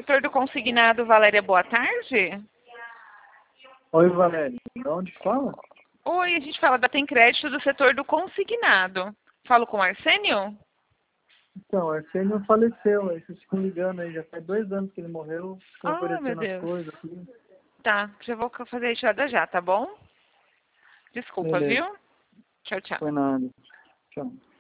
setor do consignado, Valéria, boa tarde. Oi, Valéria. De onde fala? Oi, a gente fala da Tem Crédito do setor do consignado. Falo com o Arsênio? Então, o Arsênio faleceu, aí vocês ficam ligando aí, já faz 2 anos que ele morreu, estão Ah, meu oferecendo as Deus. coisas aqui. Tá, já vou fazer a retirada já, tá bom? Desculpa, Beleza, viu? Tchau, tchau. foi nada. Tchau.